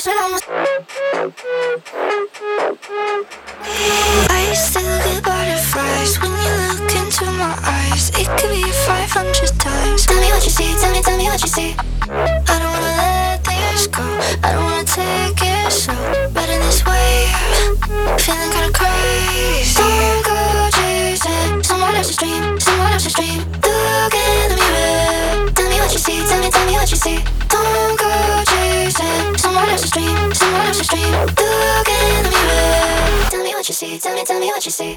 I still get butterflies when you look into my eyes. It could be 500 times. Tell me what you see, tell me what you see. I don't wanna let this go. I don't wanna take it slow. Riding this wave, feeling kinda crazy. Don't go chasing someone else's dream, someone else's dream. Look in the mirror. Tell me what you see, tell me what you see. Don't go chasing someone else's dream, someone else's dream. Look in the mirror. Tell me what you see, tell me what you see.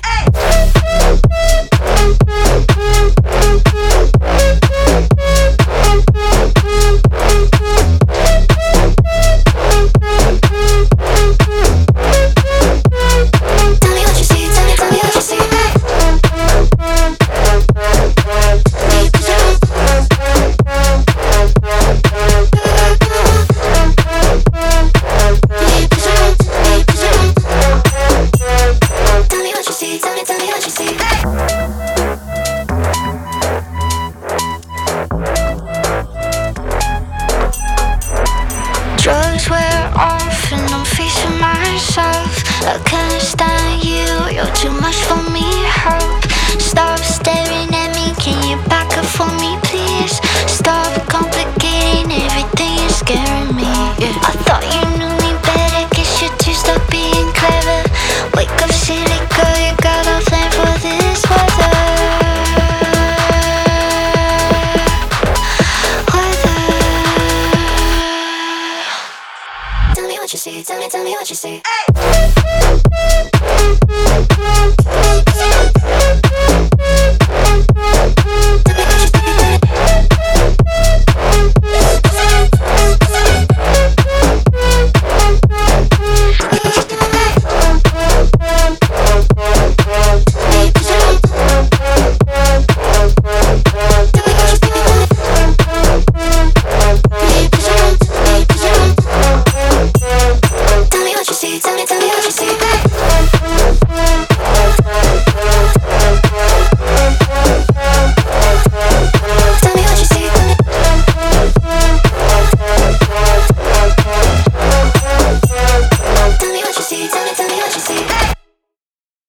Drugs wear off and I'm facing myself. I can't stand you, you're too much for me, help. Stop staring at me, can you back up for me please? Stop complicating everything, you're scaring me, yeah. I thought you knew me better, guess you're too stuck being clever. Wake up silly girl, you got a plan for this weather. Tell me what you see, tell me what you see. Hey!